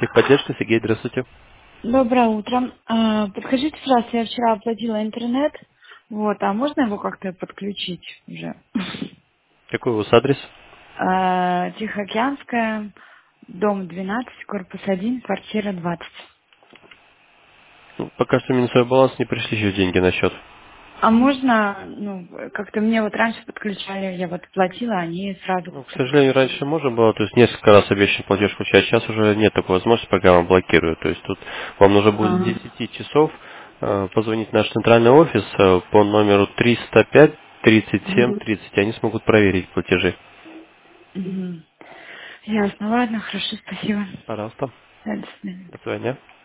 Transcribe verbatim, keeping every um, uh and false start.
Техподдержка, Сергей, здравствуйте. Доброе утро. А, Подскажите, пожалуйста, я вчера оплатила интернет, вот, а можно его как-то подключить уже? Какой у вас адрес? А, Тихоокеанская, дом двенадцать, корпус один, квартира двадцать. Ну, пока что минусовой баланс, не пришли еще деньги на счет. А можно, ну, как-то мне вот раньше подключали, я вот платила, они сразу Ну, к сожалению, подключили. раньше можно было, то есть несколько раз обещан платеж включать, сейчас уже нет такой возможности, программа блокирует. То есть тут вам нужно будет с А, десяти часов э, позвонить в наш центральный офис э, по номеру триста пять тридцать семь мгм, тридцать, они смогут проверить платежи. мгм. Ясно, ладно, хорошо, спасибо. Пожалуйста. До свидания. До свидания.